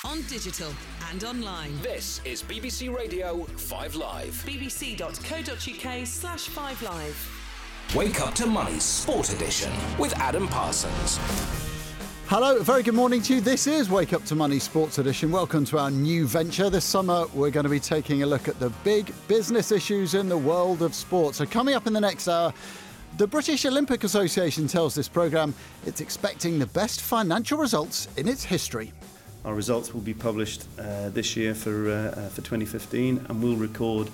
on digital and online. This is BBC Radio 5 Live. bbc.co.uk/5 Live. Wake Up to Money Sport Edition with Adam Parsons. Hello, a very good morning to you. This is Wake Up to Money Sports Edition. Welcome to our new venture. This summer, we're going to be taking a look at the big business issues in the world of sport. So coming up in the next hour, the British Olympic Association tells this programme it's expecting the best financial results in its history. Our results will be published this year for 2015, and we'll record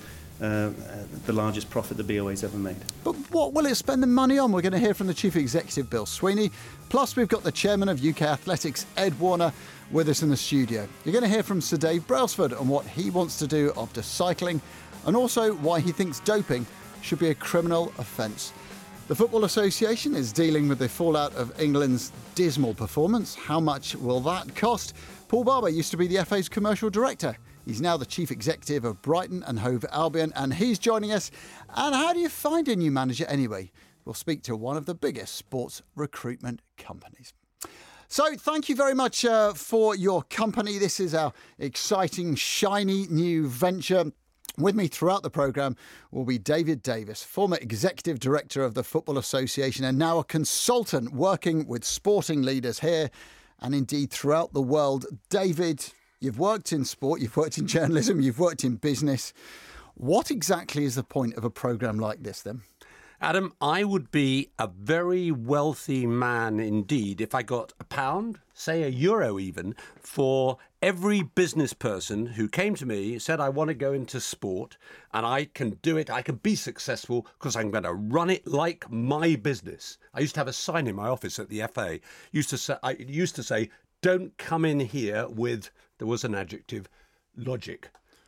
the largest profit the BOA's ever made. But what will it spend the money on? We're going to hear from the Chief Executive, Bill Sweeney. Plus, we've got the Chairman of UK Athletics, Ed Warner, with us in the studio. You're going to hear from Sir Dave Brailsford on what he wants to do after cycling, and also why he thinks doping should be a criminal offence. The Football Association is dealing with the fallout of England's dismal performance. How much will that cost? Paul Barber used to be the FA's commercial director. He's now the chief executive of Brighton and Hove Albion, and he's joining us. And how do you find a new manager anyway? We'll speak to one of the biggest sports recruitment companies. So thank you very much for your company. This is our exciting, shiny new venture. With me throughout the programme will be David Davis, former executive director of the Football Association and now a consultant working with sporting leaders here and indeed throughout the world. David, you've worked in sport, you've worked in journalism, you've worked in business. What exactly is the point of a programme like this then? Adam, I would be a very wealthy man indeed if I got £1, say €1 even, for every business person who came to me, said, I want to go into sport and I can do it, I can be successful because I'm going to run it like my business. I used to have a sign in my office at the FA. I used to say, don't come in here with, there was an adjective, logic.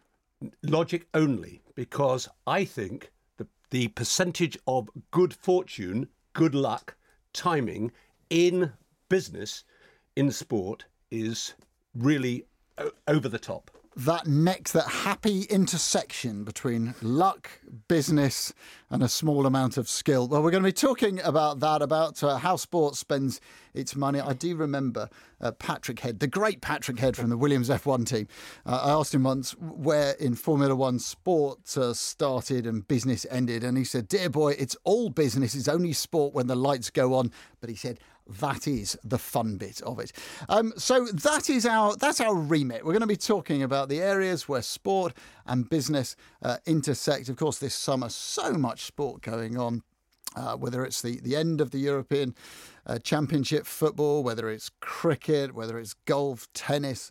Logic only, because I think the percentage of good fortune, good luck, timing in business, in sport, is really over the top. That happy intersection between luck, business and a small amount of skill. Well, we're going to be talking about that, about how sport spends its money. I do remember Patrick Head, the great Patrick Head from the Williams F1 team. I asked him once where in Formula One sport started and business ended. And he said, dear boy, it's all business. It's only sport when the lights go on. But he said, that is the fun bit of it. So that's our remit. We're going to be talking about the areas where sport and business intersect. Of course, this summer, so much sport going on, whether it's the end of the European Championship football, whether it's cricket, whether it's golf, tennis,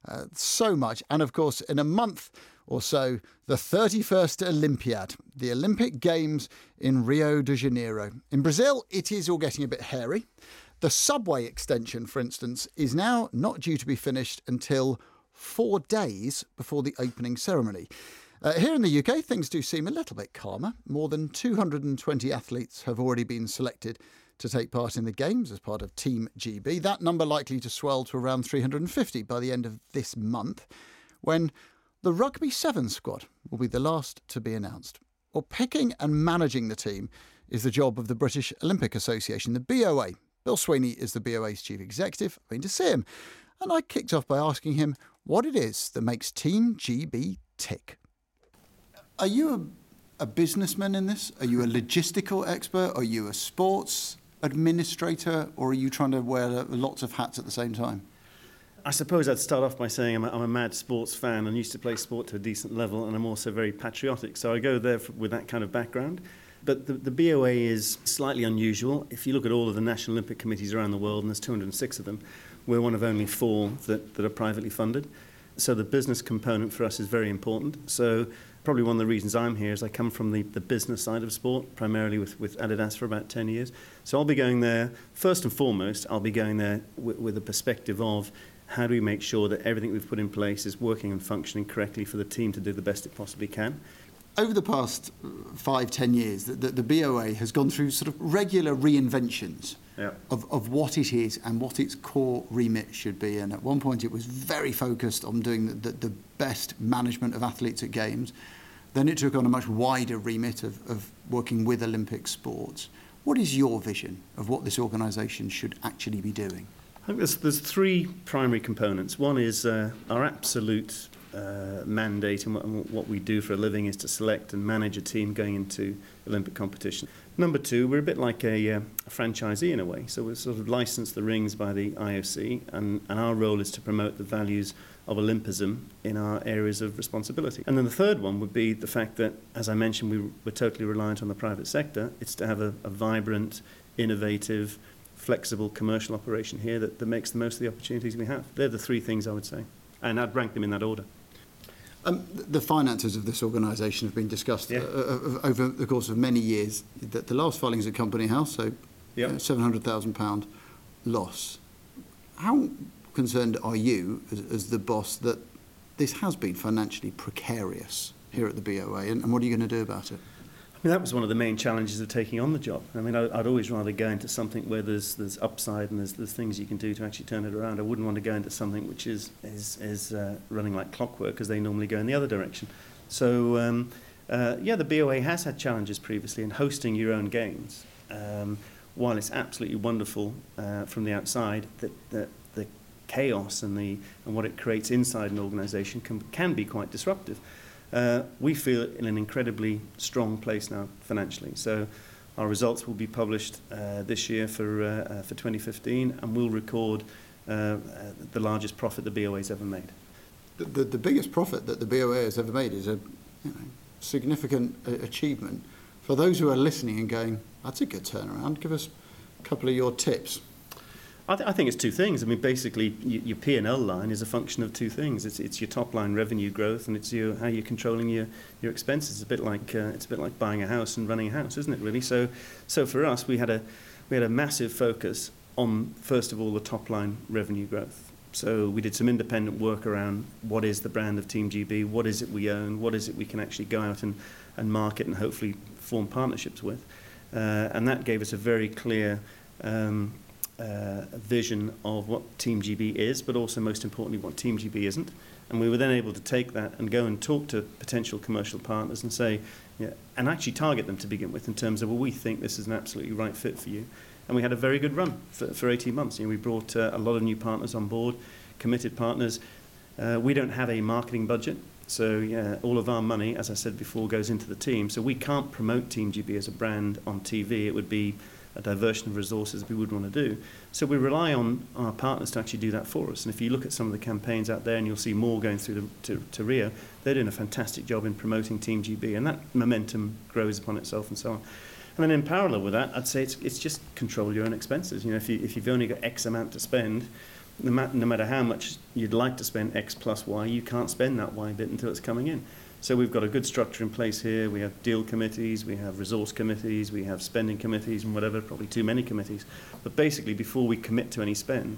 so much. And of course, in a month or so, the 31st Olympiad, the Olympic Games in Rio de Janeiro. In Brazil, it is all getting a bit hairy. The subway extension, for instance, is now not due to be finished until 4 days before the opening ceremony. Here in the UK, things do seem a little bit calmer. More than 220 athletes have already been selected to take part in the Games as part of Team GB. That number likely to swell to around 350 by the end of this month, when the Rugby 7 squad will be the last to be announced. Well, picking and managing the team is the job of the British Olympic Association, the BOA. Bill Sweeney is the BOA's chief executive. I've been to see him, and I kicked off by asking him what it is that makes Team GB tick. Are you a businessman in this? Are you a logistical expert? Are you a sports administrator? Or are you trying to wear lots of hats at the same time? I suppose I'd start off by saying I'm a mad sports fan and used to play sport to a decent level, and I'm also very patriotic. So I go there with that kind of background. But the BOA is slightly unusual. If you look at all of the National Olympic Committees around the world, and there's 206 of them, we're one of only 4 that are privately funded. So the business component for us is very important. So probably one of the reasons I'm here is I come from the business side of sport, primarily with Adidas for about 10 years. So I'll be going there, first and foremost, I'll be going there with a perspective of how do we make sure that everything we've put in place is working and functioning correctly for the team to do the best it possibly can. Over the past 5-10 years, the BOA has gone through sort of regular reinventions of what it is and what its core remit should be. And at one point it was very focused on doing the best management of athletes at Games. Then it took on a much wider remit of working with Olympic sports. What is your vision of what this organisation should actually be doing? I think there's three primary components. One is our absolute mandate, and what we do for a living is to select and manage a team going into Olympic competition. Number two, we're a bit like a franchisee in a way. So we're sort of licensed the rings by the IOC, and our role is to promote the values of Olympism in our areas of responsibility. And then the third one would be the fact that, as I mentioned, we're totally reliant on the private sector. It's to have a vibrant, innovative, flexible commercial operation here that makes the most of the opportunities we have. They're the three things I would say, and I'd rank them in that order. The finances of this organisation have been discussed over the course of many years. The last filings at Company House, so £700,000 loss. How concerned are you, as the boss, that this has been financially precarious here at the BOA, and what are you going to do about it? I mean, that was one of the main challenges of taking on the job. I mean, I'd always rather go into something where there's upside and there's things you can do to actually turn it around. I wouldn't want to go into something which is running like clockwork, because they normally go in the other direction. So, the BOA has had challenges previously in hosting your own games. While it's absolutely wonderful from the outside, that the chaos and what it creates inside an organisation can be quite disruptive. We feel in an incredibly strong place now financially. So our results will be published this year for 2015, and we'll record the largest profit the BOA has ever made. The biggest profit that the BOA has ever made is a significant achievement. For those who are listening and going, that's a good turnaround, give us a couple of your tips. I think it's two things. I mean, basically, your P&L line is a function of two things. It's your top line revenue growth, and it's how you're controlling your expenses. It's a bit like buying a house and running a house, isn't it? Really. So for us, we had a massive focus on, first of all, the top line revenue growth. So we did some independent work around what is the brand of Team GB, what is it we own, what is it we can actually go out and market and hopefully form partnerships with, and that gave us a very clear vision of what Team GB is, but also most importantly what Team GB isn't. And we were then able to take that and go and talk to potential commercial partners and say, and actually target them to begin with in terms of, well, we think this is an absolutely right fit for you. And we had a very good run for 18 months. We brought a lot of new partners on board, committed partners. We don't have a marketing budget, so all of our money, as I said before, goes into the team. So we can't promote Team GB as a brand on TV. It would be a diversion of resources we would want to do. So we rely on our partners to actually do that for us. And if you look at some of the campaigns out there, and you'll see more going through to Rio, they're doing a fantastic job in promoting Team GB, and that momentum grows upon itself and so on. And then in parallel with that, I'd say it's just control your own expenses. If you've only got X amount to spend, no matter how much you'd like to spend X plus Y, you can't spend that Y bit until it's coming in. So we've got a good structure in place here. We have deal committees, we have resource committees, we have spending committees and whatever, probably too many committees. But basically, before we commit to any spend,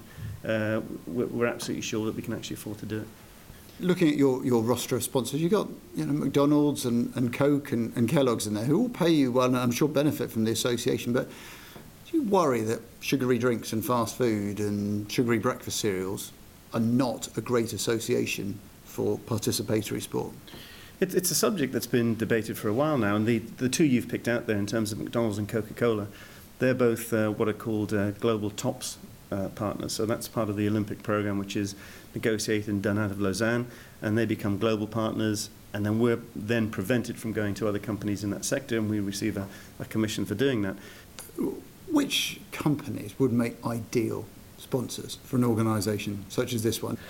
we're absolutely sure that we can actually afford to do it. Looking at your roster of sponsors, you've got McDonald's and Coke and Kellogg's in there, who all pay you well and I'm sure benefit from the association. But do you worry that sugary drinks and fast food and sugary breakfast cereals are not a great association for participatory sport? It's a subject that's been debated for a while now, and the two you've picked out there in terms of McDonald's and Coca-Cola, they're both what are called global TOPS partners. So that's part of the Olympic program, which is negotiated and done out of Lausanne, and they become global partners, and then we're then prevented from going to other companies in that sector, and we receive a commission for doing that. Which companies would make ideal sponsors for an organisation such as this one?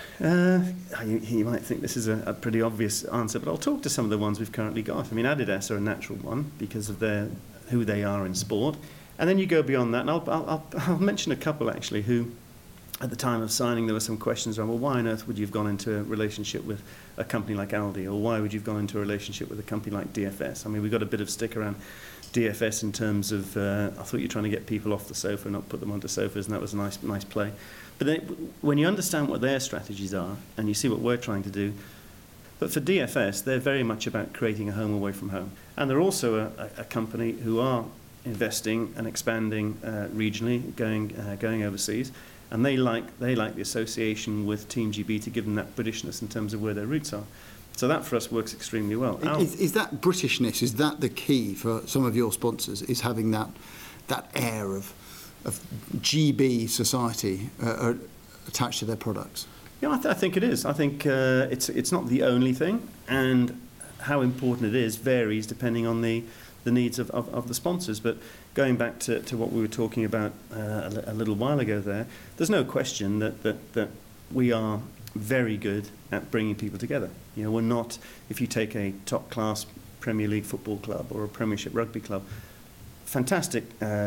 You might think this is a pretty obvious answer, but I'll talk to some of the ones we've currently got. I mean, Adidas are a natural one because of who they are in sport. And then you go beyond that, and I'll mention a couple actually who, at the time of signing, there were some questions around, well, why on earth would you have gone into a relationship with a company like Aldi, or why would you have gone into a relationship with a company like DFS? I mean, we've got a bit of stick around DFS in terms of, I thought you're trying to get people off the sofa and not put them onto sofas, and that was a nice play. But then, when you understand what their strategies are, and you see what we're trying to do, but for DFS, they're very much about creating a home away from home. And they're also a company who are investing and expanding regionally, going overseas, and they like the association with Team GB to give them that Britishness in terms of where their roots are. So that for us works extremely well. Is that Britishness, is that the key for some of your sponsors, is having that air of GB society are attached to their products? Yeah, I think it is. I think it's not the only thing, and how important it is varies depending on the needs of the sponsors. But going back to what we were talking about a little while ago there's no question that we are very good at bringing people together. We're not, if you take a top-class Premier League football club or a Premiership rugby club, fantastic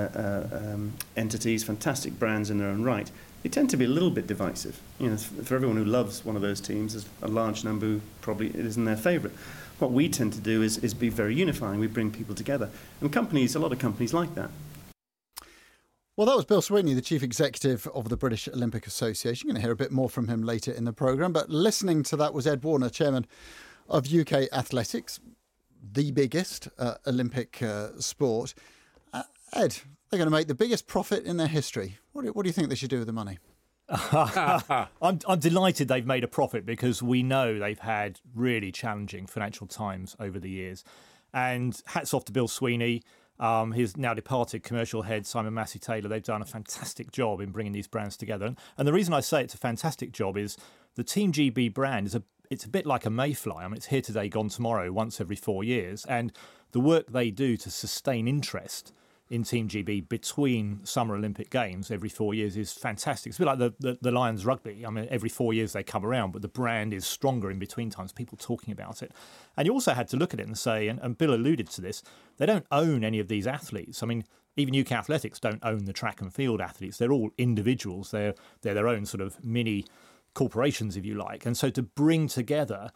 entities, fantastic brands in their own right, they tend to be a little bit divisive. For everyone who loves one of those teams, there's a large number who probably it isn't their favourite. What we tend to do is be very unifying. We bring people together. And a lot of companies like that. Well, that was Bill Sweeney, the Chief Executive of the British Olympic Association. You're going to hear a bit more from him later in the programme. But listening to that was Ed Warner, Chairman of UK Athletics, the biggest Olympic sport. Ed, they're going to make the biggest profit in their history. What do you think they should do with the money? I'm delighted they've made a profit, because we know they've had really challenging financial times over the years. And hats off to Bill Sweeney. His now departed commercial head, Simon Massey-Taylor. They've done a fantastic job in bringing these brands together. And the reason I say it's a fantastic job is the Team GB brand it's a bit like a mayfly. I mean, it's here today, gone tomorrow, once every 4 years. And the work they do to sustain interest in Team GB between Summer Olympic Games every 4 years is fantastic. It's a bit like the Lions rugby. I mean, every 4 years they come around, but the brand is stronger in between times, people talking about it. And you also had to look at it and say, and Bill alluded to this, they don't own any of these athletes. I mean, even UK Athletics don't own the track and field athletes. They're all individuals. They're their own sort of mini corporations, if you like. And so to bring together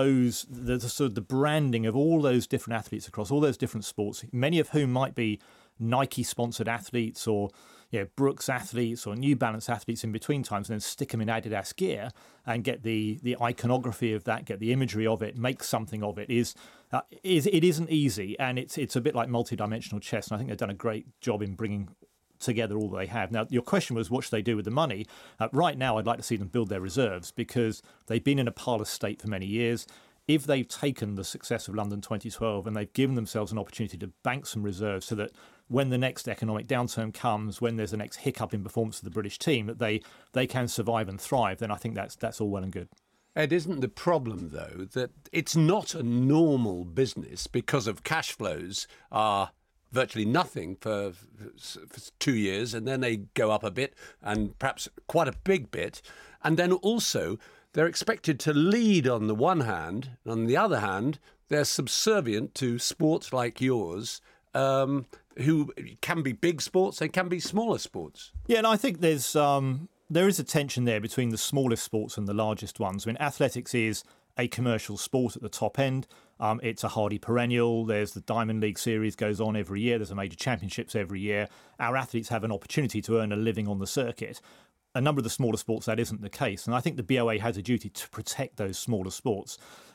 the branding of all those different athletes across all those different sports, many of whom might be Nike-sponsored athletes or Brooks athletes or New Balance athletes in between times, and then stick them in Adidas gear and get the iconography of that, get the imagery of it, make something of it, it isn't easy, and it's a bit like multi-dimensional chess, and I think they've done a great job in bringing together all they have. Now, your question was, what should they do with the money? Right now, I'd like to see them build their reserves, because they've been in a parlous state for many years. If they've taken the success of London 2012 and they've given themselves an opportunity to bank some reserves so that when the next economic downturn comes, when there's the next hiccup in performance of the British team, that they can survive and thrive, then I think that's all well and good. Ed, isn't the problem, though, that it's not a normal business because of cash flows are virtually nothing for 2 years, and then they go up a bit, and perhaps quite a big bit. And then also they're expected to lead on the one hand, and on the other hand, they're subservient to sports like yours, who can be big sports, they can be smaller sports. Yeah, and I think there is a tension there between the smallest sports and the largest ones. I mean, athletics is a commercial sport at the top end. It's a hardy perennial. There's the Diamond League series goes on every year. There's a major championships every year. Our athletes have an opportunity to earn a living on the circuit. A number of the smaller sports, that isn't the case. And I think the BOA has a duty to protect those smaller sports.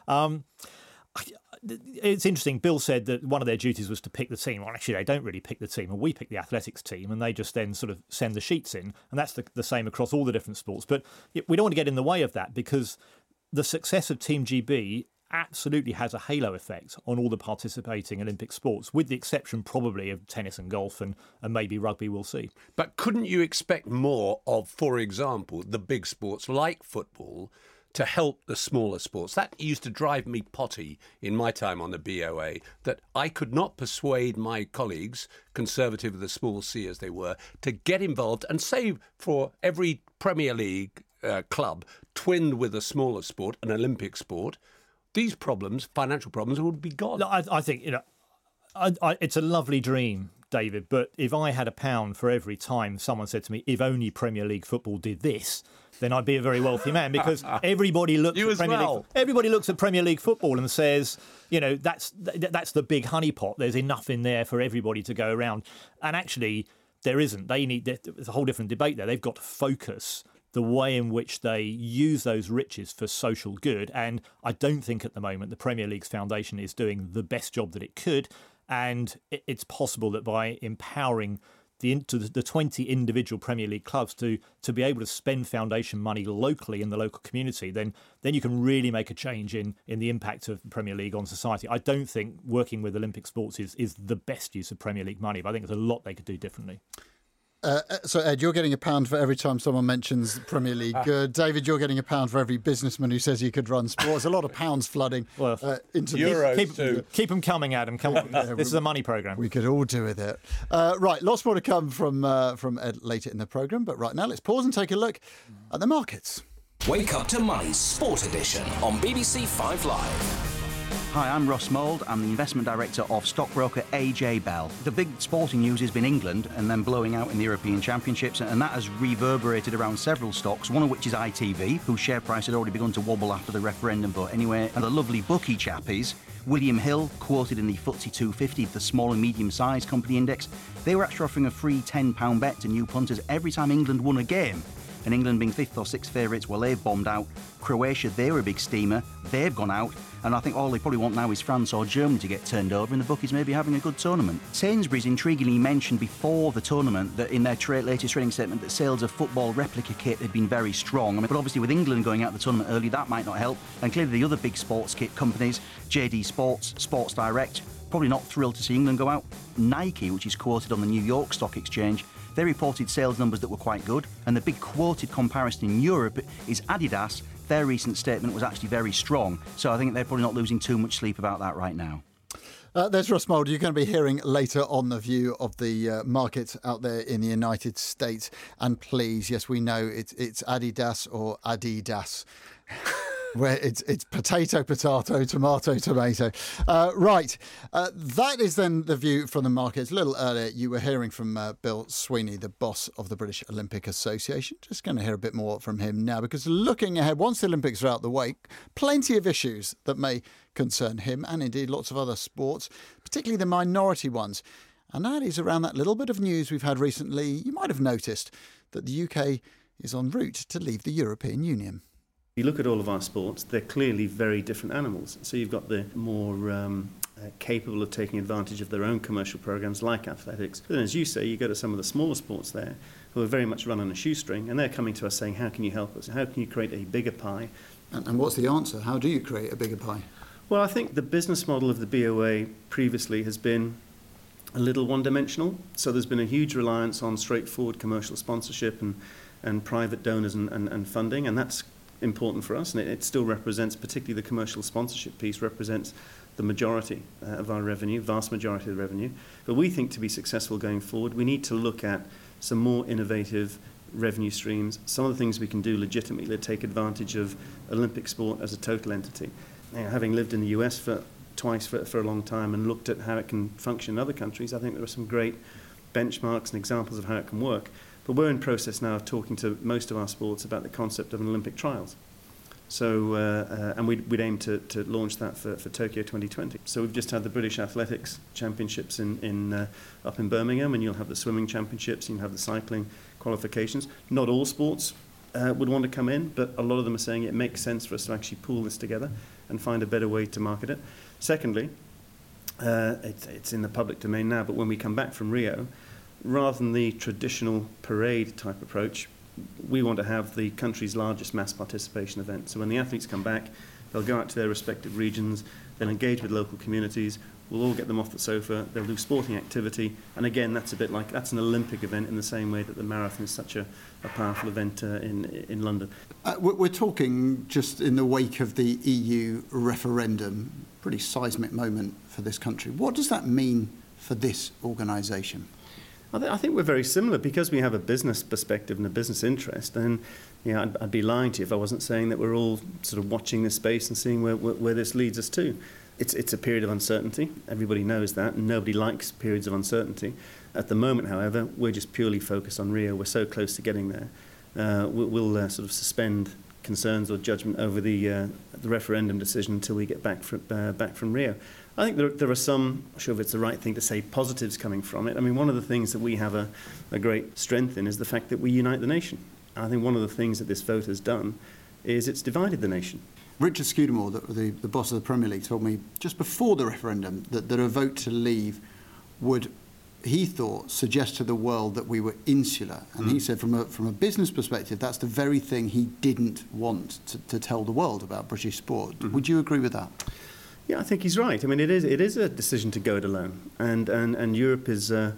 It's interesting. Bill said that one of their duties was to pick the team. Well, actually, they don't really pick the team. And we pick the athletics team, and they just then sort of send the sheets in. And that's the same across all the different sports. But we don't want to get in the way of that, because the success of Team GB absolutely has a halo effect on all the participating Olympic sports, with the exception probably of tennis and golf and maybe rugby, we'll see. But couldn't you expect more of, for example, the big sports like football to help the smaller sports? That used to drive me potty in my time on the BOA, that I could not persuade my colleagues, conservative of the small C as they were, to get involved and say for every Premier League club twinned with a smaller sport, an Olympic sport, these problems, financial problems, would be gone. I think, it's a lovely dream, David, but if I had £1 for every time someone said to me, if only Premier League football did this, then I'd be a very wealthy man, because everybody looks at Premier League. Everybody looks at Premier League football and says, that's the big honeypot. There's enough in there for everybody to go around, and actually there isn't. There's a whole different debate there. They've got to focus the way in which they use those riches for social good. And I don't think at the moment the Premier League's foundation is doing the best job that it could. And it's possible that by empowering the 20 individual Premier League clubs to be able to spend foundation money locally in the local community, then you can really make a change in the impact of the Premier League on society. I don't think working with Olympic sports is the best use of Premier League money, but I think there's a lot they could do differently. So, Ed, you're getting £1 for every time someone mentions Premier League good. David, you're getting £1 for every businessman who says he could run sports. A lot of pounds flooding into Euros too. Keep them coming, Adam. Come on. This is a money programme. We could all do with it. Right, lots more to come from Ed later in the programme. But right now, let's pause and take a look at the markets. Wake Up to Money's Sport Edition on BBC 5 Live. Hi, I'm Ross Mould. I'm the investment director of stockbroker AJ Bell. The big sporting news has been England and then blowing out in the European Championships, and that has reverberated around several stocks, one of which is ITV, whose share price had already begun to wobble after the referendum vote anyway. And the lovely bookie chappies, William Hill, quoted in the FTSE 250, the small and medium-sized company index, they were actually offering a free £10 bet to new punters every time England won a game. And England being 5th or 6th favourites, well, they've bombed out. Croatia, they were a big steamer. They've gone out. And I think all they probably want now is France or Germany to get turned over, and the bookies may be having a good tournament. Sainsbury's intriguingly mentioned before the tournament that in their latest trading statement that sales of football replica kit had been very strong. But obviously with England going out the tournament early, that might not help. And clearly the other big sports kit companies, JD Sports, Sports Direct, probably not thrilled to see England go out. Nike, which is quoted on the New York Stock Exchange, they reported sales numbers that were quite good, and the big quoted comparison in Europe is Adidas. Their recent statement was actually very strong, so I think they're probably not losing too much sleep about that right now. There's Ross Mould. You're going to be hearing later on the view of the market out there in the United States. And please, yes, we know it's Adidas or Adidas. Where it's potato, tomato. Right. That is then the view from the markets. A little earlier, you were hearing from Bill Sweeney, the boss of the British Olympic Association. Just going to hear a bit more from him now, because looking ahead, once the Olympics are out the way, plenty of issues that may concern him and indeed lots of other sports, particularly the minority ones. And that is around that little bit of news we've had recently. You might have noticed that the UK is en route to leave the European Union. You look at all of our sports, they're clearly very different animals. So you've got the more capable of taking advantage of their own commercial programs like athletics. But then, as you say, you go to some of the smaller sports there who are very much run on a shoestring, and they're coming to us saying, how can you help us? How can you create a bigger pie? And what's the answer? How do you create a bigger pie? Well, I think the business model of the BOA previously has been a little one-dimensional. So there's been a huge reliance on straightforward commercial sponsorship and private donors and funding, and that's important for us, and it still represents, particularly the commercial sponsorship piece, represents the majority of our revenue, vast majority of the revenue. But we think to be successful going forward, we need to look at some more innovative revenue streams, some of the things we can do legitimately that take advantage of Olympic sport as a total entity. Having lived in the US twice for a long time and looked at how it can function in other countries, I think there are some great benchmarks and examples of how it can work. But we're in process now of talking to most of our sports about the concept of an Olympic trials. So, and we'd aim to launch that for Tokyo 2020. So we've just had the British Athletics Championships up in Birmingham, and you'll have the swimming championships, and you'll have the cycling qualifications. Not all sports would want to come in, but a lot of them are saying it makes sense for us to actually pool this together and find a better way to market it. Secondly, it's in the public domain now, but when we come back from Rio, rather than the traditional parade type approach, we want to have the country's largest mass participation event. So when the athletes come back, they'll go out to their respective regions, they'll engage with local communities, we'll all get them off the sofa, they'll do sporting activity, and again, that's an Olympic event in the same way that the marathon is such a powerful event in London. We're talking just in the wake of the EU referendum, pretty seismic moment for this country. What does that mean for this organisation? I think we're very similar because we have a business perspective and a business interest. And I'd be lying to you if I wasn't saying that we're all sort of watching this space and seeing where this leads us to. It's a period of uncertainty. Everybody knows that, and nobody likes periods of uncertainty. At the moment, however, we're just purely focused on Rio. We're so close to getting there. We'll sort of suspend concerns or judgment over the referendum decision until we get back from Rio. I think there are some, I'm not sure if it's the right thing to say, positives coming from it. I mean, one of the things that we have a great strength in is the fact that we unite the nation. I think one of the things that this vote has done is it's divided the nation. Richard Scudamore, the boss of the Premier League, told me just before the referendum that a vote to leave would, he thought, suggest to the world that we were insular. And he said from a business perspective, that's the very thing he didn't want to tell the world about British sport. Would you agree with that? Yeah, I think he's right. I mean, it is a decision to go it alone, and Europe is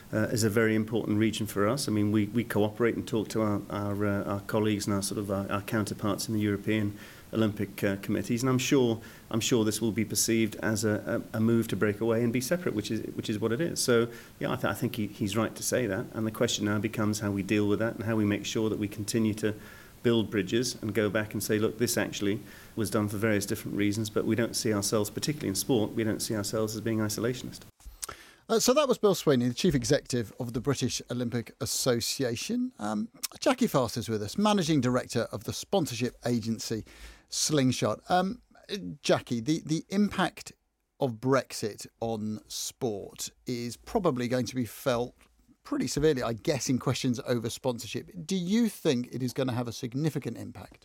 is a very important region for us. I mean, we cooperate and talk to our colleagues and our counterparts in the European Olympic committees, and I'm sure this will be perceived as a move to break away and be separate, which is what it is. So yeah, I think he's right to say that, and the question now becomes how we deal with that and how we make sure that we continue to build bridges and go back and say, look, this actually was done for various different reasons, but we don't see ourselves, particularly in sport, we don't see ourselves as being isolationist. So that was Bill Sweeney, the Chief Executive of the British Olympic Association. Jackie Fast is with us, Managing Director of the sponsorship agency Slingshot. Jackie, the impact of Brexit on sport is probably going to be felt pretty severely, I guess, in questions over sponsorship. Do you think it is going to have a significant impact?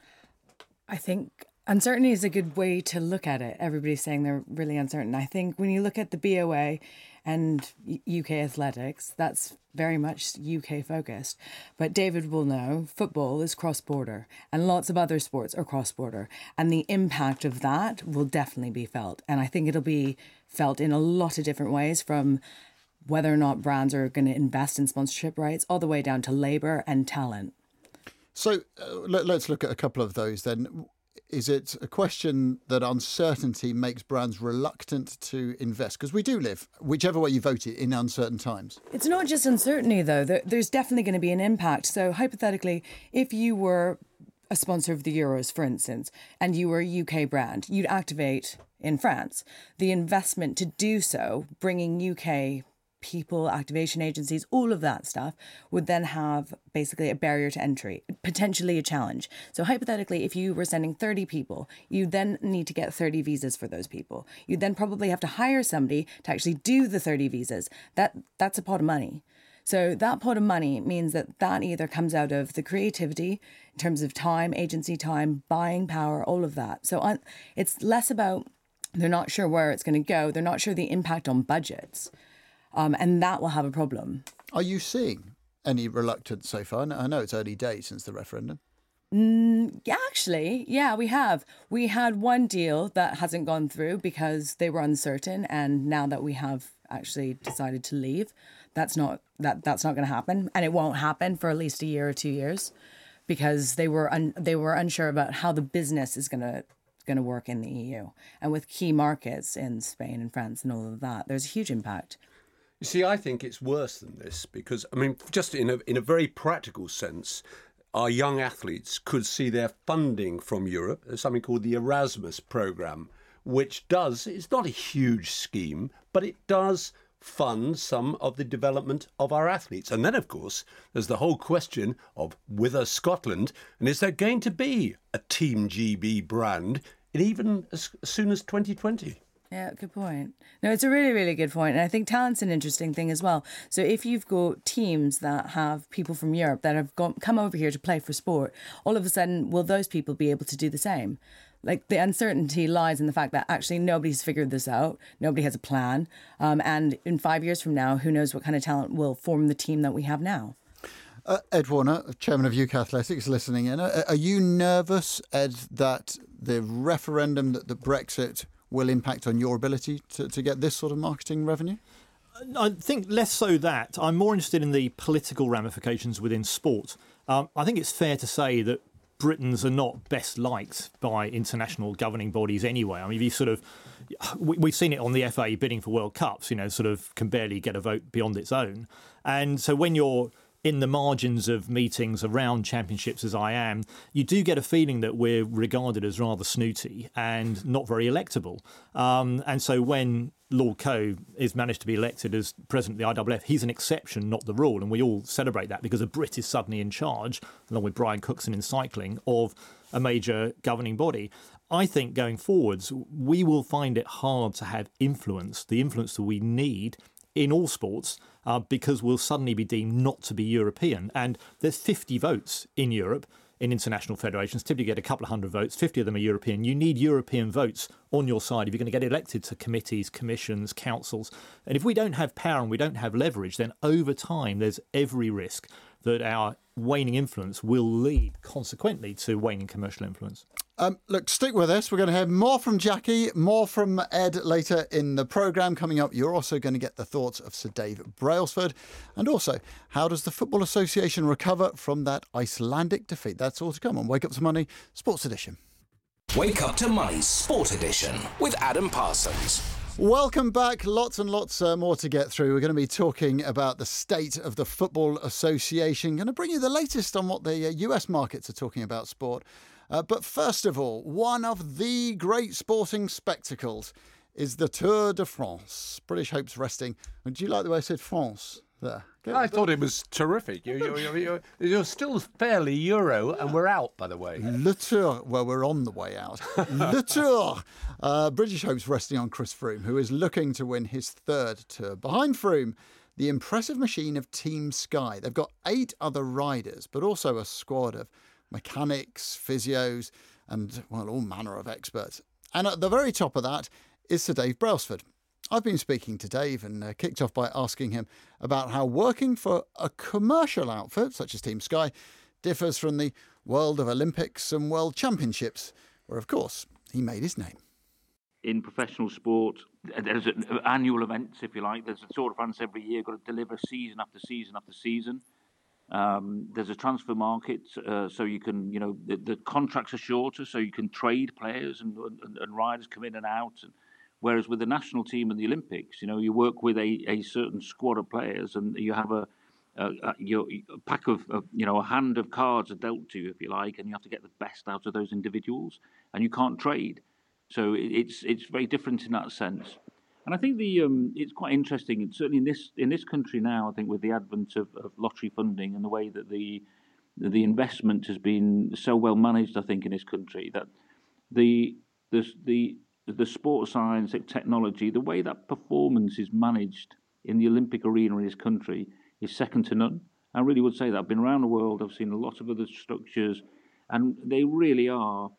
I think uncertainty is a good way to look at it. Everybody's saying they're really uncertain. I think when you look at the BOA and UK athletics, that's very much UK focused. But David will know football is cross-border and lots of other sports are cross-border. And the impact of that will definitely be felt. And I think it'll be felt in a lot of different ways, from whether or not brands are going to invest in sponsorship rights all the way down to labour and talent. So let's look at a couple of those then. Is it a question that uncertainty makes brands reluctant to invest? Because we do live, whichever way you vote it, in uncertain times. It's not just uncertainty, though. There's definitely going to be an impact. So hypothetically, if you were a sponsor of the Euros, for instance, and you were a UK brand, you'd activate in France. The investment to do so, bringing UK people, activation agencies, all of that stuff, would then have basically a barrier to entry, potentially a challenge. So hypothetically, if you were sending 30 people, you then need to get 30 visas for those people. You then probably have to hire somebody to actually do the 30 visas. That's a pot of money. So that pot of money means that either comes out of the creativity in terms of time, agency time, buying power, all of that. So it's less about they're not sure where it's going to go. They're not sure the impact on budgets. And that will have a problem. Are you seeing any reluctance so far? I know it's early days since the referendum. Actually, yeah, we have. We had one deal that hasn't gone through because they were uncertain, and now that we have actually decided to leave, that's not going to happen, and it won't happen for at least a year or 2 years, because they were unsure about how the business is going to work in the EU, and with key markets in Spain and France and all of that, there's a huge impact. You see, I think it's worse than this because, I mean, just in a very practical sense, our young athletes could see their funding from Europe. There's something called the Erasmus programme, which it's not a huge scheme, but it does fund some of the development of our athletes. And then, of course, there's the whole question of Wither Scotland, and is there going to be a Team GB brand in even as soon as 2020? Yeah, good point. No, it's a really, really good point. And I think talent's an interesting thing as well. So if you've got teams that have people from Europe that have come over here to play for sport, all of a sudden, will those people be able to do the same? Like, the uncertainty lies in the fact that actually nobody's figured this out. Nobody has a plan. And in 5 years from now, who knows what kind of talent will form the team that we have now. Ed Warner, Chairman of UK Athletics, listening in. Are you nervous, Ed, that the referendum, that the Brexit will impact on your ability to get this sort of marketing revenue? I think less so that. I'm more interested in the political ramifications within sport. I think it's fair to say that Britons are not best liked by international governing bodies anyway. I mean, we've seen it on the FA bidding for World Cups, sort of can barely get a vote beyond its own. And so when you're in the margins of meetings around championships, as I am, you do get a feeling that we're regarded as rather snooty and not very electable. And so when Lord Coe is managed to be elected as president of the IAAF, he's an exception, not the rule. And we all celebrate that because a Brit is suddenly in charge, along with Brian Cookson in cycling, of a major governing body. I think going forwards, we will find it hard to have influence, the influence that we need in all sports, because we'll suddenly be deemed not to be European. And there's 50 votes in Europe in international federations. Typically get a couple of hundred votes. 50 of them are European. You need European votes on your side if you're going to get elected to committees, commissions, councils. And if we don't have power and we don't have leverage, then over time there's every risk that our waning influence will lead consequently to waning commercial influence. Look, stick with us. We're going to hear more from Jackie, more from Ed later in the programme. Coming up, you're also going to get the thoughts of Sir Dave Brailsford. And also, how does the Football Association recover from that Icelandic defeat? That's all to come on Wake Up to Money Sports Edition. Wake Up to Money Sport Edition with Adam Parsons. Welcome back. Lots and lots more to get through. We're going to be talking about the state of the Football Association. Going to bring you the latest on what the US markets are talking about sport. But first of all, one of the great sporting spectacles is the Tour de France. British hopes resting. Do you like the way I said France there? I thought it was terrific. You're still fairly Euro, and we're out, by the way. Le Tour, well, we're on the way out. Le Tour. British hopes resting on Chris Froome, who is looking to win his third Tour. Behind Froome, the impressive machine of Team Sky. They've got 8 other riders, but also a squad of mechanics, physios, and, well, all manner of experts. And at the very top of that is Sir Dave Brailsford. I've been speaking to Dave and kicked off by asking him about how working for a commercial outfit, such as Team Sky, differs from the world of Olympics and World Championships, where, of course, he made his name. In professional sport, there's annual events, if you like. There's a Tour de France every year, got to deliver season after season after season. There's a transfer market, so you can, the contracts are shorter, so you can trade players and riders come in and out. Whereas with the national team and the Olympics, you work with a certain squad of players, and you have a pack of, a hand of cards are dealt to you, if you like, and you have to get the best out of those individuals, and you can't trade. So it's very different in that sense. And I think it's quite interesting, and certainly in this country now, I think with the advent of lottery funding and the way that the investment has been so well managed, I think in this country, that the sports science, technology, the way that performance is managed in the Olympic arena in this country is second to none. I really would say that. I've been around the world, I've seen a lot of other structures, and they really are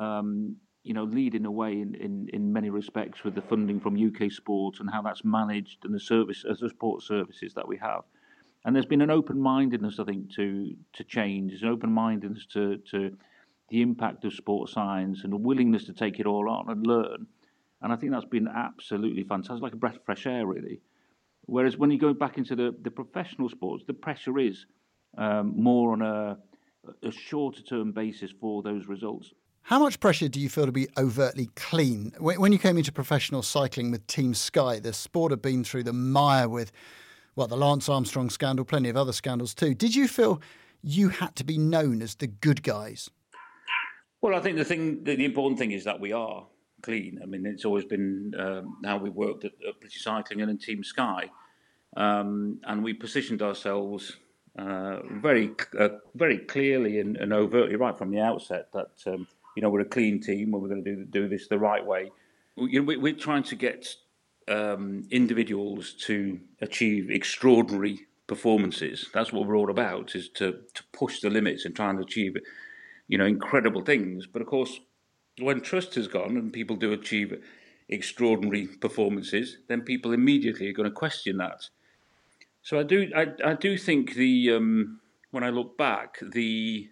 leading the way in many respects with the funding from UK sport and how that's managed and the support services that we have. And there's been an open-mindedness, I think, to change. There's an open-mindedness to the impact of sports science and a willingness to take it all on and learn. And I think that's been absolutely fantastic, like a breath of fresh air, really. Whereas when you go back into the professional sports, the pressure is more on a shorter-term basis for those results. How much pressure do you feel to be overtly clean? When you came into professional cycling with Team Sky, the sport had been through the mire with, the Lance Armstrong scandal, plenty of other scandals too. Did you feel you had to be known as the good guys? Well, I think the important thing is that we are clean. I mean, it's always been how we worked at British Cycling and in Team Sky. And we positioned ourselves very clearly and overtly right from the outset that... we're a clean team and we're going to do this the right way. We're trying to get individuals to achieve extraordinary performances. That's what we're all about, is to push the limits and try and achieve, incredible things. But of course, when trust has gone and people do achieve extraordinary performances, then people immediately are going to question that. So I do think when I look back, the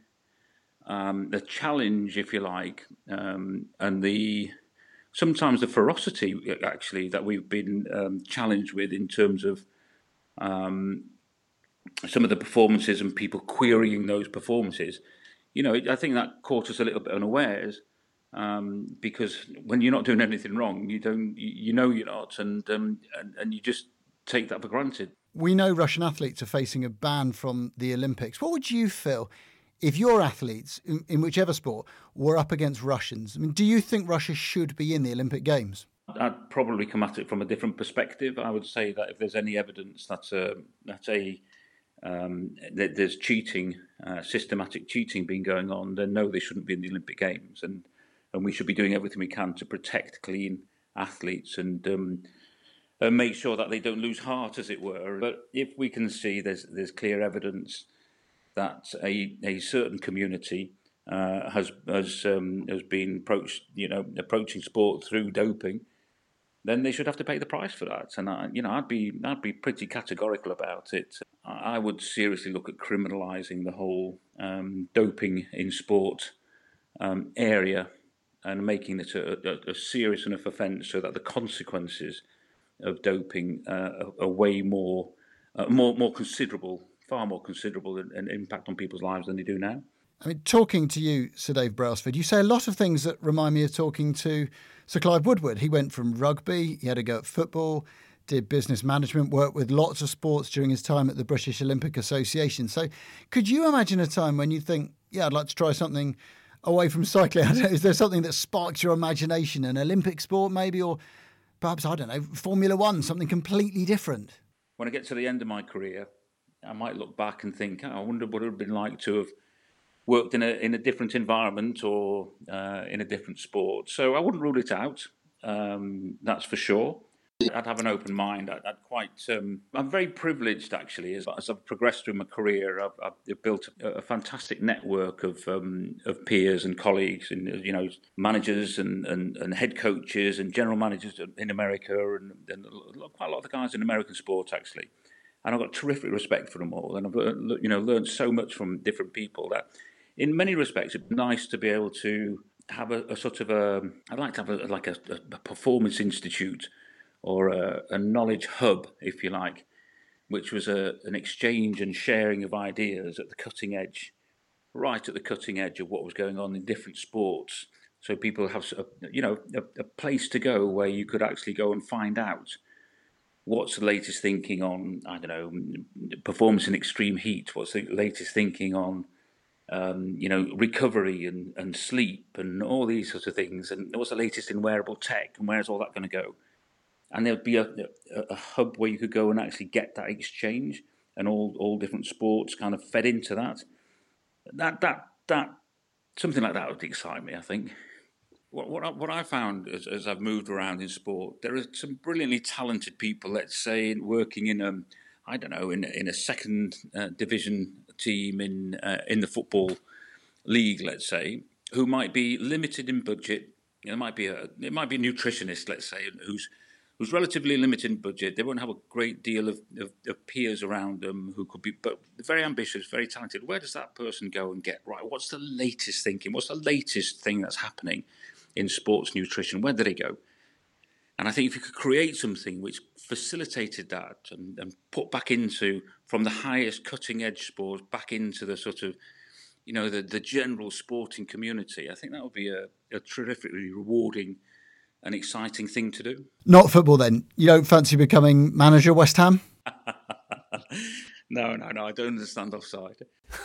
challenge, if you like, and sometimes the ferocity, actually, that we've been challenged with in terms of some of the performances and people querying those performances, I think that caught us a little bit unawares, because when you're not doing anything wrong, you're not, and you just take that for granted. We know Russian athletes are facing a ban from the Olympics. What would you feel if your athletes, in whichever sport, were up against Russians? I mean, do you think Russia should be in the Olympic Games? I'd probably come at it from a different perspective. I would say that if there's any evidence that there's cheating, systematic cheating being going on, then no, they shouldn't be in the Olympic Games, and we should be doing everything we can to protect clean athletes and make sure that they don't lose heart, as it were. But if we can see there's clear evidence that a certain community has been approaching sport through doping, then they should have to pay the price for that. And I'd be pretty categorical about it. I would seriously look at criminalising the whole doping in sport area and making it a serious enough offence so that the consequences of doping are way more considerable, far more considerable, and impact on people's lives than they do now. I mean, talking to you, Sir Dave Brailsford, you say a lot of things that remind me of talking to Sir Clive Woodward. He went from rugby, he had a go at football, did business management, worked with lots of sports during his time at the British Olympic Association. So could you imagine a time when you think, yeah, I'd like to try something away from cycling? I don't know, is there something that sparks your imagination, an Olympic sport maybe, or perhaps, I don't know, Formula One, something completely different? When I get to the end of my career, I might look back and think, I wonder what it would have been like to have worked in a different environment or in a different sport. So I wouldn't rule it out, that's for sure. I'd have an open mind. I'm very privileged, actually, as I've progressed through my career. I've built a fantastic network of peers and colleagues, and managers and head coaches and general managers in America, and quite a lot of the guys in American sport, actually. And I've got terrific respect for them all, and I've learned so much from different people that, in many respects, it's nice to be able to have a sort of I'd like to have a performance institute, or a knowledge hub, if you like, which was an exchange and sharing of ideas at the cutting edge, right at the cutting edge of what was going on in different sports. So people have a place to go where you could actually go and find out what's the latest thinking on, I don't know, performance in extreme heat, what's the latest thinking on recovery and sleep and all these sorts of things, and what's the latest in wearable tech, and where's all that going to go? And there'd be a hub where you could go and actually get that exchange, and all different sports kind of fed into that. That something like that would excite me, I think. What I found as I've moved around in sport, there are some brilliantly talented people, let's say, working in in a second division team in the football league, let's say, who might be limited in budget. It might be a nutritionist, let's say, who's relatively limited in budget. They won't have a great deal of peers around them who could be, but very ambitious, very talented. Where does that person go and get, right, what's the latest thinking? What's the latest thing that's happening in sports nutrition? Where do they go? And I think if you could create something which facilitated that and put back into, from the highest cutting edge sports, back into the sort of, the general sporting community, I think that would be a terrifically rewarding an exciting thing to do. Not football then? You don't fancy becoming manager of West Ham? No, I don't understand offside.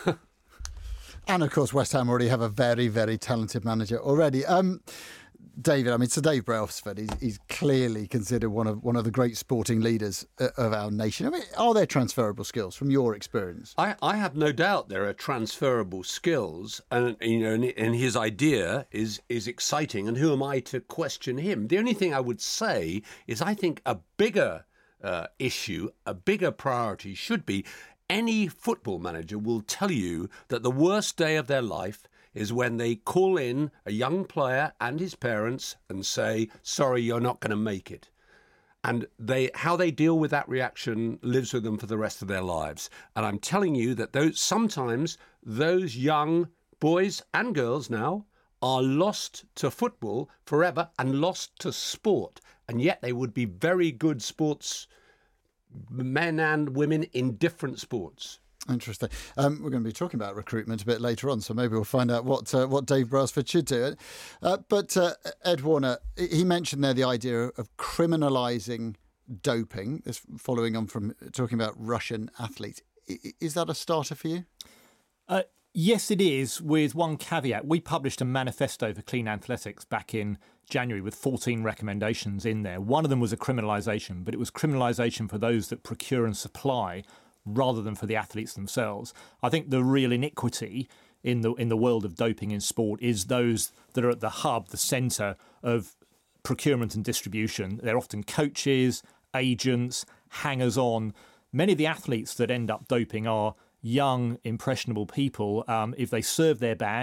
And of course, West Ham already have a very, very talented manager already. David, Sir Dave Brailsford, he's clearly considered one of the great sporting leaders of our nation. Are there transferable skills from your experience? I have no doubt there are transferable skills, and and his idea is exciting. And who am I to question him? The only thing I would say is I think a bigger issue, a bigger priority should be, any football manager will tell you that the worst day of their life is when they call in a young player and his parents and say, sorry, you're not going to make it. And how they deal with that reaction lives with them for the rest of their lives. And I'm telling you that sometimes those young boys and girls now are lost to football forever and lost to sport. And yet they would be very good sports men and women in different sports. Interesting. We're going to be talking about recruitment a bit later on, so maybe we'll find out what Dave Brailsford should do. But Ed Warner, he mentioned there the idea of criminalising doping, this following on from talking about Russian athletes. Is that a starter for you? Yes, it is, with one caveat. We published a manifesto for clean athletics back in January with 14 recommendations in there. One of them was a criminalisation, but it was criminalisation for those that procure and supply rather than for the athletes themselves. I think the real iniquity in the world of doping in sport is those that are at the hub, the centre of procurement and distribution. They're often coaches, agents, hangers-on. Many of the athletes that end up doping are young, impressionable people. If they serve their ban,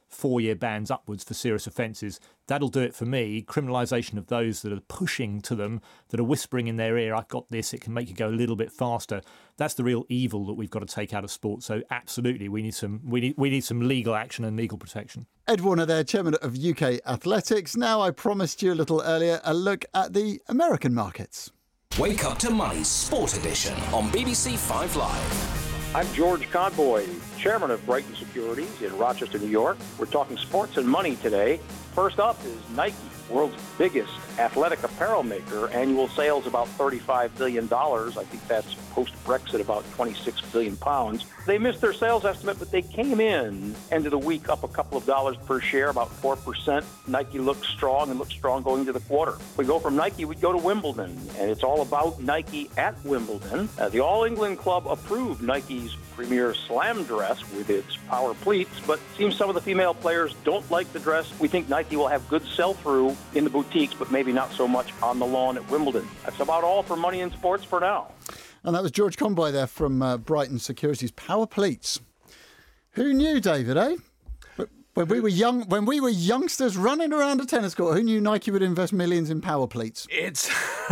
4-year bans upwards for serious offences. That'll do it for me. Criminalisation of those that are pushing to them, that are whispering in their ear, I've got this, it can make you go a little bit faster. That's the real evil that we've got to take out of sport. So absolutely, we need some legal action and legal protection. Ed Warner there, Chairman of UK Athletics. Now, I promised you a little earlier a look at the American markets. Wake Up to Money Sport Edition on BBC 5 Live. I'm George Conboy, Chairman of Brighton Securities in Rochester, New York. We're talking sports and money today. First up is Nike, world's biggest athletic apparel maker. Annual sales about $35 billion. I think that's post-Brexit about 26 billion pounds. They missed their sales estimate, but they came in end of the week up a couple of dollars per share, about 4%. Nike looks strong and looks strong going into the quarter. We go from Nike, we go to Wimbledon, and it's all about Nike at Wimbledon. The All England Club approved Nike's premier slam dress with its power pleats, but it seems some of the female players don't like the dress. We think Nike will have good sell-through in the boutiques, but maybe not so much on the lawn at Wimbledon. That's about all for Money in Sports for now. And that was George Conboy there from Brighton Securities. Power pleats. Who knew, David, eh? When we were youngsters running around a tennis court, who knew Nike would invest millions in power pleats? It's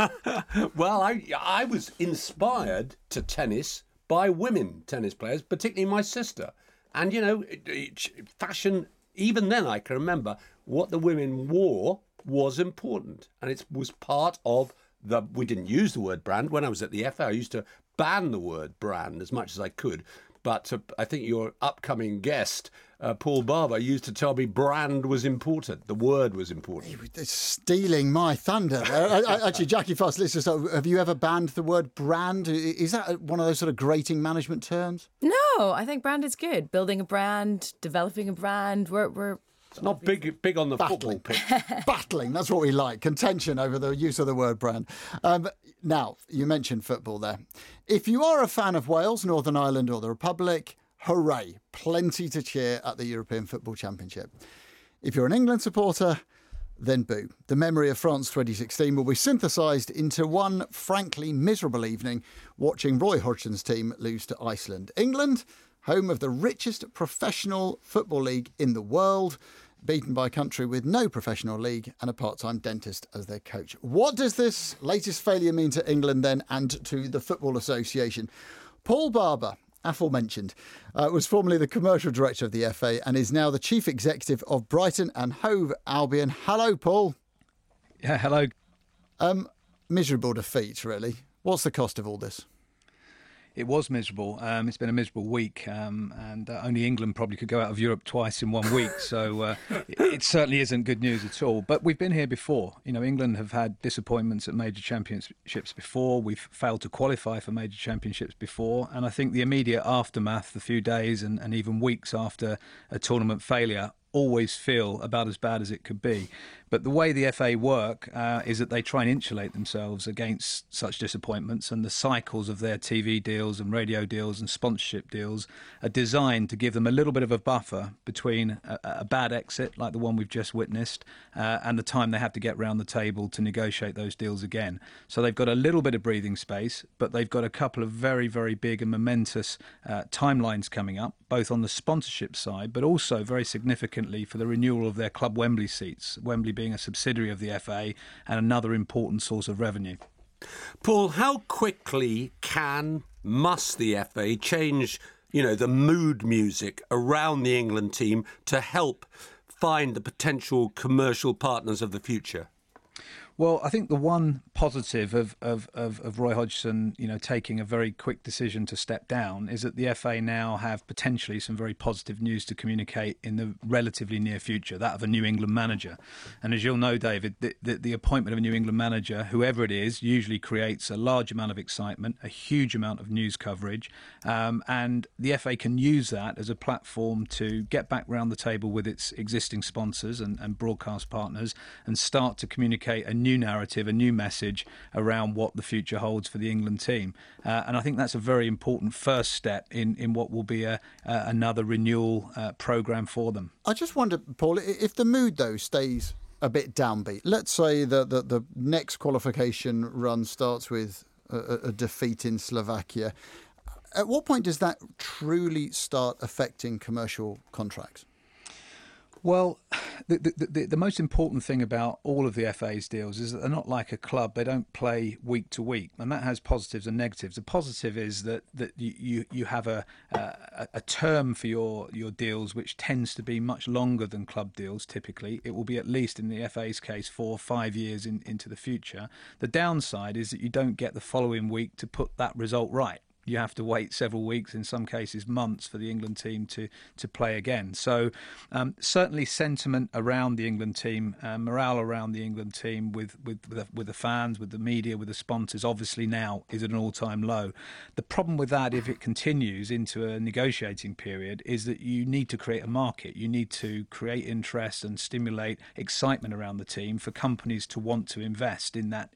well, I was inspired to tennis by women tennis players, particularly my sister. And, you know, fashion, even then I can remember what the women wore was important. And it was part of we didn't use the word brand. When I was at the FA, I used to ban the word brand as much as I could. But I think your upcoming guest, Paul Barber, used to tell me brand was important. The word was important. He was stealing my thunder there. Actually, Jackie Fast, let's just start. Have you ever banned the word brand? Is that one of those sort of grating management terms? No, I think brand is good. Building a brand, developing a brand. We're It's not big on the football pitch. Battling, that's what we like. Contention over the use of the word brand. Now, you mentioned football there. If you are a fan of Wales, Northern Ireland or the Republic, hooray, plenty to cheer at the European Football Championship. If you're an England supporter, then boo. The memory of France 2016 will be synthesised into one frankly miserable evening watching Roy Hodgson's team lose to Iceland. England, home of the richest professional football league in the world, beaten by a country with no professional league and a part-time dentist as their coach. What does this latest failure mean to England then and to the Football Association? Paul Barber, aforementioned, was formerly the commercial director of the FA and is now the chief executive of Brighton and Hove Albion. Hello, Paul. Yeah, hello. Miserable defeat, really. What's the cost of all this? It was miserable. It's been a miserable week, and only England probably could go out of Europe twice in 1 week. So it certainly isn't good news at all. But we've been here before. You know, England have had disappointments at major championships before. We've failed to qualify for major championships before. And I think the immediate aftermath, the few days and even weeks after a tournament failure, always feel about as bad as it could be. But the way the FA work is that they try and insulate themselves against such disappointments, and the cycles of their TV deals and radio deals and sponsorship deals are designed to give them a little bit of a buffer between a bad exit like the one we've just witnessed and the time they have to get round the table to negotiate those deals again. So they've got a little bit of breathing space, but they've got a couple of very, very big and momentous timelines coming up, both on the sponsorship side, but also very significantly for the renewal of their Club Wembley seats, Wembley being a subsidiary of the FA and another important source of revenue. Paul, how quickly must the FA change, the mood music around the England team to help find the potential commercial partners of the future? Well, I think the one positive of Roy Hodgson, taking a very quick decision to step down is that the FA now have potentially some very positive news to communicate in the relatively near future, that of a New England manager. And as you'll know, David, the appointment of a New England manager, whoever it is, usually creates a large amount of excitement, a huge amount of news coverage, and the FA can use that as a platform to get back round the table with its existing sponsors and broadcast partners and start to communicate a new narrative, a new message around what the future holds for the England team. And I think that's a very important first step in what will be another renewal programme for them. I just wonder, Paul, if the mood, though, stays a bit downbeat, let's say that the next qualification run starts with a defeat in Slovakia, at what point does that truly start affecting commercial contracts? Well, the most important thing about all of the FA's deals is that they're not like a club. They don't play week to week, and that has positives and negatives. The positive is that you have a term for your deals which tends to be much longer than club deals. Typically, it will be at least in the FA's case 4 or 5 years into the future. The downside is that you don't get the following week to put that result right. You have to wait several weeks, in some cases months, for the England team to play again. So certainly sentiment around the England team, morale around the England team with the fans, with the media, with the sponsors, obviously now is at an all-time low. The problem with that, if it continues into a negotiating period, is that you need to create a market. You need to create interest and stimulate excitement around the team for companies to want to invest in that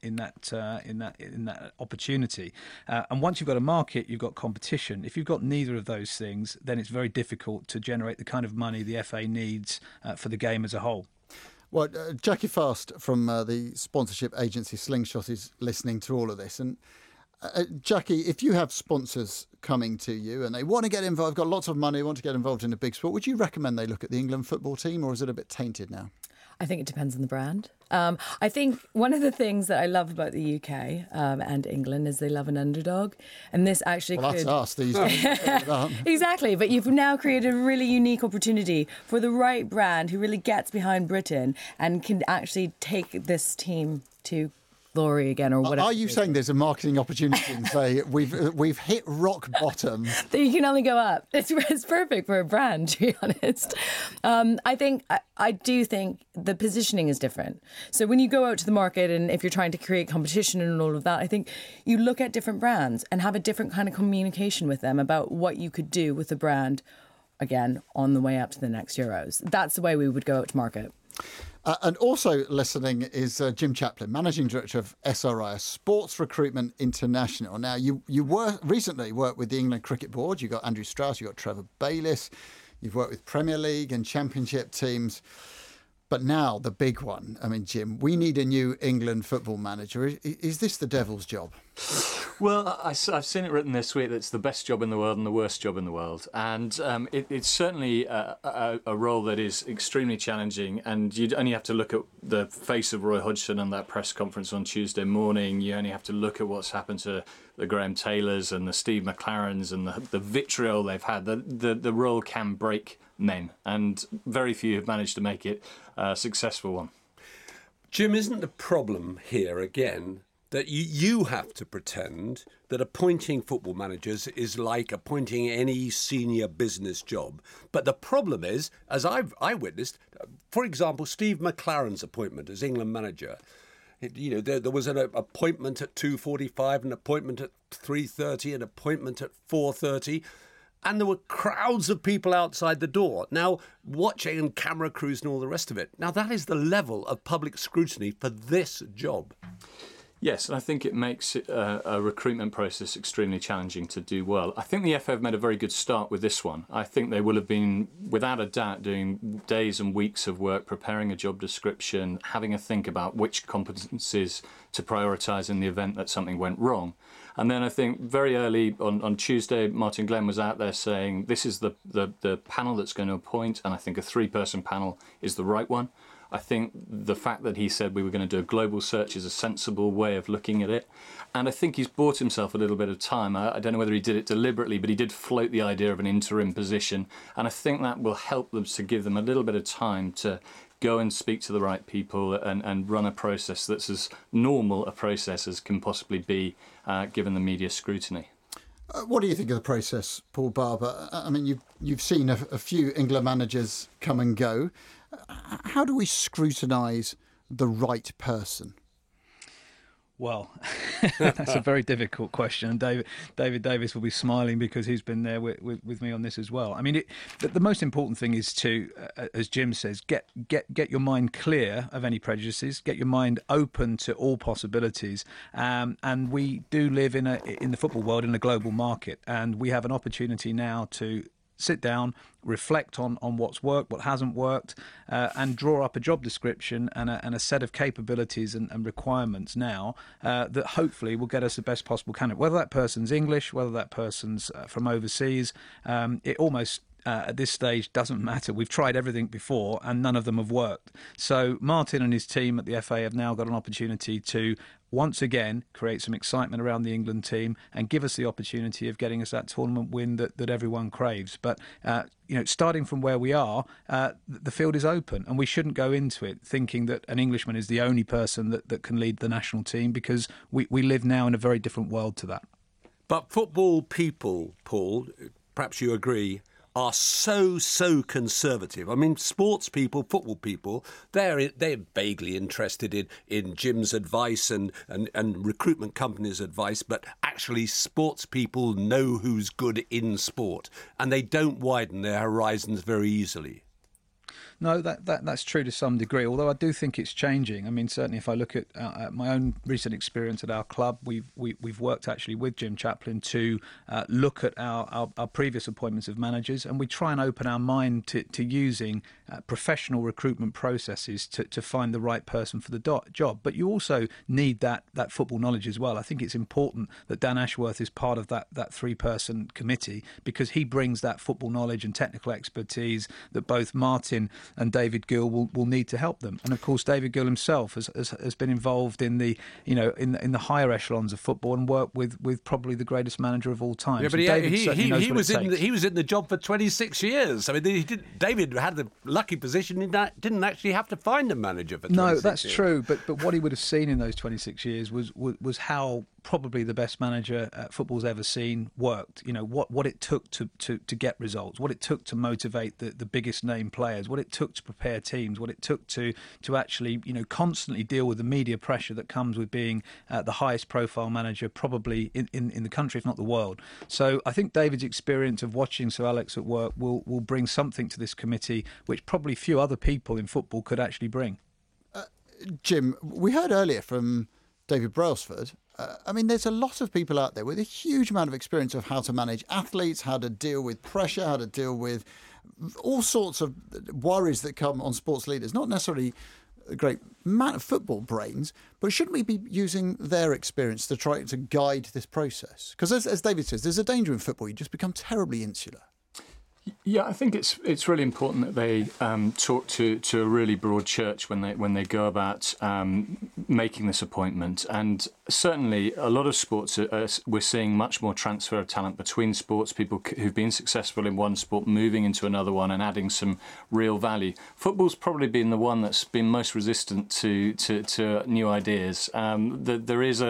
opportunity. And once you've got a market, you've got competition. If you've got neither of those things, then it's very difficult to generate the kind of money the FA needs for the game as a whole. Well, Jackie Fast from the sponsorship agency Slingshot is listening to all of this. And Jackie, if you have sponsors coming to you and they want to get involved, got lots of money, want to get involved in a big sport, would you recommend they look at the England football team, or is it a bit tainted now? I think it depends on the brand. I think one of the things that I love about the UK and England is they love an underdog. And this actually that's us these days. Exactly. But you've now created a really unique opportunity for the right brand who really gets behind Britain and can actually take this team to glory again, or whatever. Are you saying there's a marketing opportunity and say we've hit rock bottom? That you can only go up. It's perfect for a brand, to be honest. I do think the positioning is different. So when you go out to the market and if you're trying to create competition and all of that, I think you look at different brands and have a different kind of communication with them about what you could do with the brand, again, on the way up to the next Euros. That's the way we would go out to market. And also listening is Jim Chaplin, Managing Director of SRI, Sports Recruitment International. Now, you recently worked with the England Cricket Board. You got Andrew Strauss, you got Trevor Bayliss. You've worked with Premier League and Championship teams. But now the big one. I mean, Jim, we need a new England football manager. Is this the devil's job? Well, I've seen it written this week that it's the best job in the world and the worst job in the world. And it's certainly a role that is extremely challenging. And you'd only have to look at the face of Roy Hodgson on that press conference on Tuesday morning. You only have to look at what's happened to the Graham Taylors and the Steve McLarens and the vitriol they've had. The role can break men, and very few have managed to make it a successful one. Jim, isn't the problem here again that you have to pretend that appointing football managers is like appointing any senior business job? But the problem is, as I witnessed, for example, Steve McLaren's appointment as England manager. There was an appointment at 2:45, an appointment at 3:30, an appointment at 4:30. And there were crowds of people outside the door. Now, watching and camera crews and all the rest of it. Now, that is the level of public scrutiny for this job. Yes, and I think it makes a recruitment process extremely challenging to do well. I think the FA have made a very good start with this one. I think they will have been, without a doubt, doing days and weeks of work, preparing a job description, having a think about which competencies to prioritise in the event that something went wrong. And then I think very early on Tuesday, Martin Glenn was out there saying this is the panel that's going to appoint, and I think a 3-person panel is the right one. I think the fact that he said we were going to do a global search is a sensible way of looking at it. And I think he's bought himself a little bit of time. I don't know whether he did it deliberately, but he did float the idea of an interim position. And I think that will help them to give them a little bit of time to go and speak to the right people and run a process that's as normal a process as can possibly be given the media scrutiny. What do you think of the process, Paul Barber? I mean, you've seen a few England managers come and go. How do we scrutinise the right person? Well, that's a very difficult question. And David Davis will be smiling because he's been there with me on this as well. I mean, the most important thing is to, as Jim says, get your mind clear of any prejudices, get your mind open to all possibilities. And we do live in the football world in a global market, and we have an opportunity now to sit down, reflect on what's worked, what hasn't worked, and draw up a job description and a set of capabilities and requirements now that hopefully will get us the best possible candidate. Whether that person's English, whether that person's from overseas, it almost at this stage doesn't matter. We've tried everything before and none of them have worked. So Martin and his team at the FA have now got an opportunity to once again create some excitement around the England team and give us the opportunity of getting us that tournament win that everyone craves. But starting from where we are, the field is open, and we shouldn't go into it thinking that an Englishman is the only person that can lead the national team, because we live now in a very different world to that. But football people, Paul, perhaps you agree, are so conservative. I mean, sports people, football people, they're vaguely interested in Jim's advice and recruitment companies' advice, but actually sports people know who's good in sport, and they don't widen their horizons very easily. No, that's true to some degree, although I do think it's changing. I mean, certainly if I look at my own recent experience at our club, we've worked actually with Jim Chaplin to look at our previous appointments of managers, and we try and open our mind to using professional recruitment processes to find the right person for the job. But you also need that football knowledge as well. I think it's important that Dan Ashworth is part of that three-person committee, because he brings that football knowledge and technical expertise that both Martin and David Gill will need to help them. And of course, David Gill himself has been involved in the in the higher echelons of football and worked with probably the greatest manager of all time. Yeah, but he was in the job for 26 years. I mean, David had the lucky position he didn't actually have to find a manager for 26 years. No, that's true. But what he would have seen in those 26 years was how probably the best manager football's ever seen worked. You know, what it took to get results, what it took to motivate the biggest name players, what it took to prepare teams, what it took to actually constantly deal with the media pressure that comes with being the highest profile manager probably in the country, if not the world. So I think David's experience of watching Sir Alex at work will bring something to this committee which probably few other people in football could actually bring. Jim, we heard earlier from David Brailsford. I mean, there's a lot of people out there with a huge amount of experience of how to manage athletes, how to deal with pressure, how to deal with all sorts of worries that come on sports leaders. Not necessarily great football brains, but shouldn't we be using their experience to try to guide this process? Because as David says, there's a danger in football. You just become terribly insular. Yeah, I think it's really important that they talk to a really broad church when they go about making this appointment. And certainly, a lot of sports we're seeing much more transfer of talent between sports. People who've been successful in one sport moving into another one and adding some real value. Football's probably been the one that's been most resistant to new ideas. There is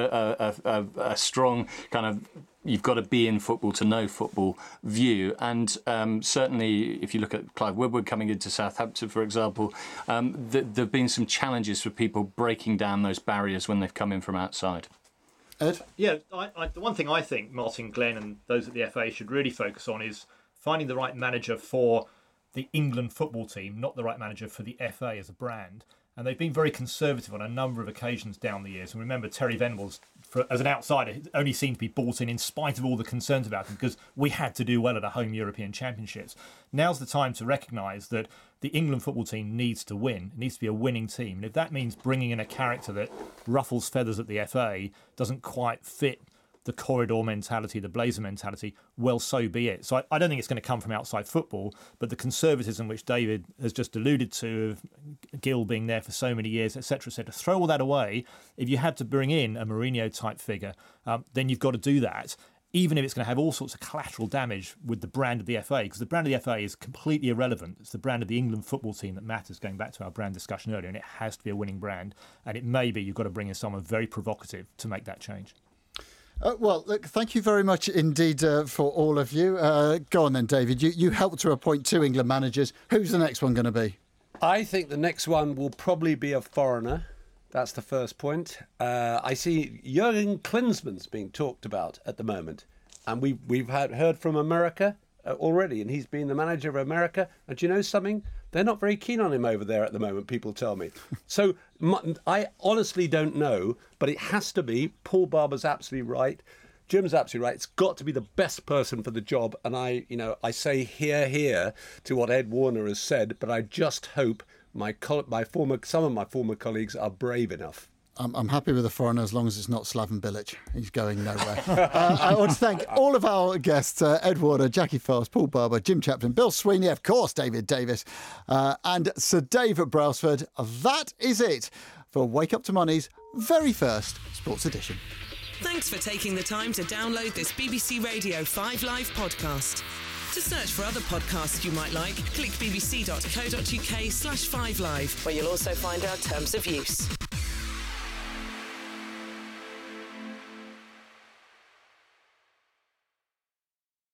a strong kind of you've got to be in football to know football view. And certainly, if you look at Clive Woodward coming into Southampton, for example, there have been some challenges for people breaking down those barriers when they've come in from outside. Ed? Yeah, the one thing I think Martin Glenn and those at the FA should really focus on is finding the right manager for the England football team, not the right manager for the FA as a brand. And they've been very conservative on a number of occasions down the years. And remember, Terry Venables, as an outsider, only seemed to be bought in spite of all the concerns about him, because we had to do well at the home European Championships. Now's the time to recognise that the England football team needs to win. It needs to be a winning team. And if that means bringing in a character that ruffles feathers at the FA, doesn't quite fit the corridor mentality, the Blazer mentality, well, so be it. So I don't think it's going to come from outside football, but the conservatism which David has just alluded to, of Gill being there for so many years, etc., throw all that away. If you had to bring in a Mourinho-type figure, then you've got to do that, even if it's going to have all sorts of collateral damage with the brand of the FA, because the brand of the FA is completely irrelevant. It's the brand of the England football team that matters, going back to our brand discussion earlier, and it has to be a winning brand. And it may be you've got to bring in someone very provocative to make that change. Well, look, thank you very much indeed for all of you. Go on then, David. You helped to appoint 2 England managers. Who's the next one going to be? I think the next one will probably be a foreigner. That's the first point. I see Jurgen Klinsmann's being talked about at the moment. And we've heard from America already, and he's been the manager of America. And do you know something? They're not very keen on him over there at the moment, people tell me. So I honestly don't know, but it has to be. Paul Barber's absolutely right. Jim's absolutely right. It's got to be the best person for the job. And I say hear to what Ed Warner has said, but I just hope some of my former colleagues are brave enough. I'm happy with the foreigner as long as it's not Slaven Bilic. He's going nowhere. I want to thank all of our guests, Ed Warder, Jackie Fast, Paul Barber, Jim Chaplin, Bill Sweeney, of course, David Davis, and Sir David Brailsford. That is it for Wake Up to Money's very first Sports Edition. Thanks for taking the time to download this BBC Radio 5 Live podcast. To search for other podcasts you might like, click bbc.co.uk/5live, where you'll also find our terms of use.